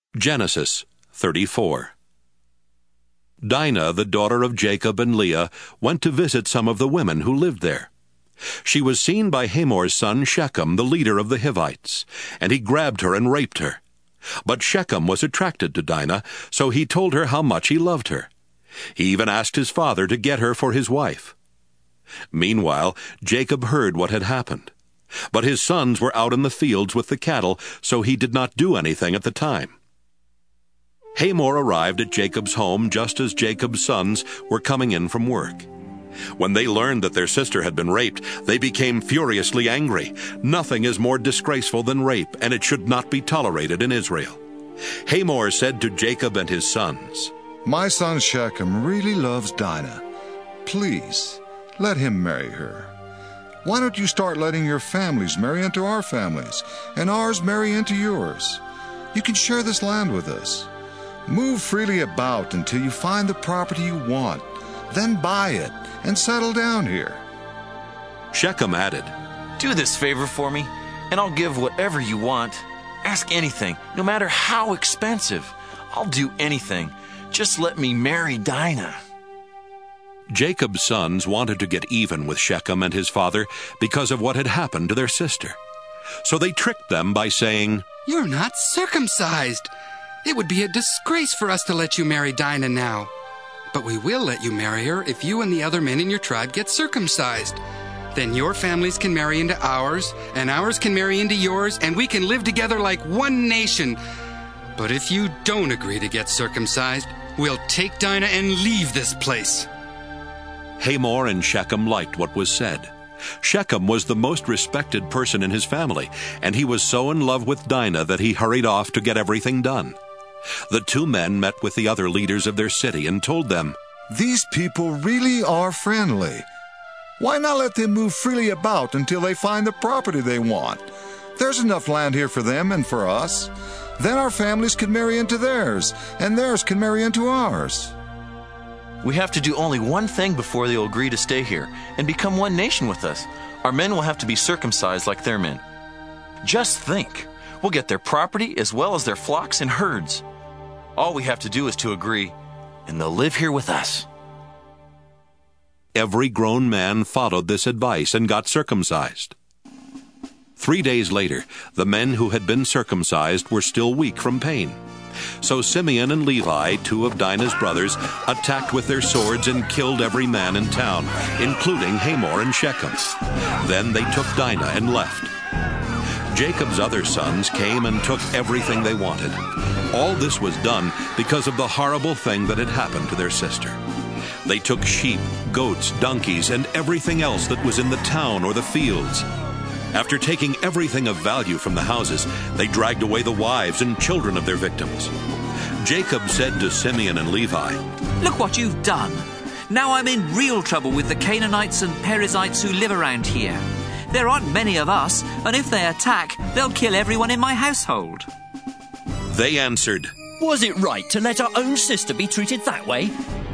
Genesis 34. Dinah, the daughter of Jacob and Leah, went to visit some of the women who lived there. She was seen by Hamor's son Shechem, the leader of the Hivites, and he grabbed her and raped her. But Shechem was attracted to Dinah, so he told her how much he loved her. He even asked his father to get her for his wife. Meanwhile, Jacob heard what had happened. But his sons were out in the fields with the cattle, so he did not do anything at the time. Hamor arrived at Jacob's home just as Jacob's sons were coming in from work. When they learned that their sister had been raped, they became furiously angry. Nothing is more disgraceful than rape, and it should not be tolerated in Israel. Hamor said to Jacob and his sons, "My son Shechem really loves Dinah. Please, let him marry her. Why don't you start letting your families marry into our families, and ours marry into yours? You can share this land with us. Move freely about until you find the property you want. Then buy it and settle down here." Shechem added, "Do this favor for me, and I'll give whatever you want. Ask anything, no matter how expensive. I'll do anything. Just let me marry Dinah." Jacob's sons wanted to get even with Shechem and his father because of what had happened to their sister. So they tricked them by saying, "You're not circumcised. It would be a disgrace for us to let you marry Dinah now. But we will let you marry her if you and the other men in your tribe get circumcised. Then your families can marry into ours, and ours can marry into yours, and we can live together like one nation. But if you don't agree to get circumcised, we'll take Dinah and leave this place." Hamor and Shechem liked what was said. Shechem was the most respected person in his family, and he was so in love with Dinah that he hurried off to get everything done. The two men met with the other leaders of their city and told them, "These people really are friendly. Why not let them move freely about until they find the property they want? There's enough land here for them and for us. Then our families can marry into theirs, and theirs can marry into ours." We have to do only one thing before they'll agree to stay here and become one nation with us. Our men will have to be circumcised like their men. Just think, we'll get their property as well as their flocks and herds. All we have to do is to agree, and they'll live here with us. Every grown man followed this advice and got circumcised. 3 days later, the men who had been circumcised were still weak from pain. So Simeon and Levi, two of Dinah's brothers, attacked with their swords and killed every man in town, including Hamor and Shechem. Then they took Dinah and left. Jacob's other sons came and took everything they wanted. All this was done because of the horrible thing that had happened to their sister. They took sheep, goats, donkeys, and everything else that was in the town or the fields. After taking everything of value from the houses, they dragged away the wives and children of their victims. Jacob said to Simeon and Levi, "Look what you've done. Now I'm in real trouble with the Canaanites and Perizzites who live around here. There aren't many of us, and if they attack, they'll kill everyone in my household." They answered, "Was it right to let our own sister be treated that way?